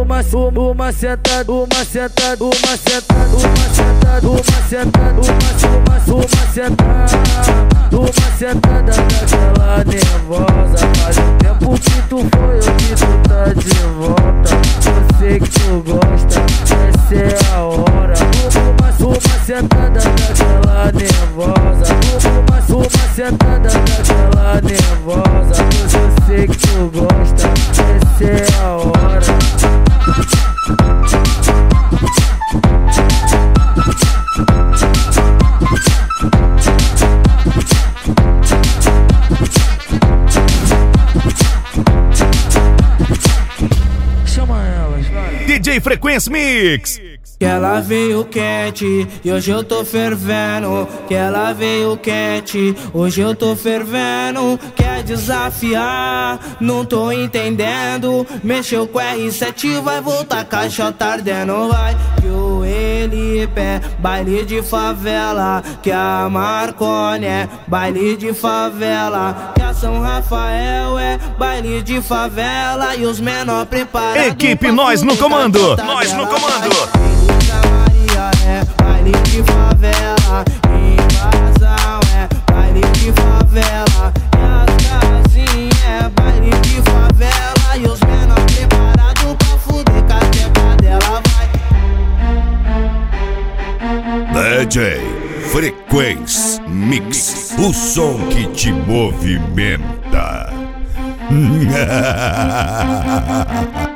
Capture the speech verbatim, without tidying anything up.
uma, uma sentada, uma sentada, uma sentada, uma sentada, uma sentada, uma, uma, uma sentada, uma sentada daquela nervosa. Faz um tempo que tu foi, hoje tu tá de volta. Eu sei que tu gosta, essa é a hora. Uma, uma sentada daquela nervosa, uma, uma sentada daquela nervosa. Eu sei que tu gosta, essa é a hora. Chama elas, vai. D J Frequência Mix. Que ela veio quente e hoje eu tô fervendo. Que ela veio quente, hoje eu tô fervendo. Quer desafiar, não tô entendendo. Mexeu com R sete, vai voltar, caixa tá ardendo. Vai que o Elipe é baile de favela, que a Marconi é baile de favela, que a São Rafael é baile de favela. E os menor preparados. Equipe Nós no comando, Nós no comando. Maria é baile de favela, invasão é baile de favela, e as casinhas é baile de favela. E os menor preparados pra fuder com a teta dela, vai. D J Frequência Mix, o som que te movimenta.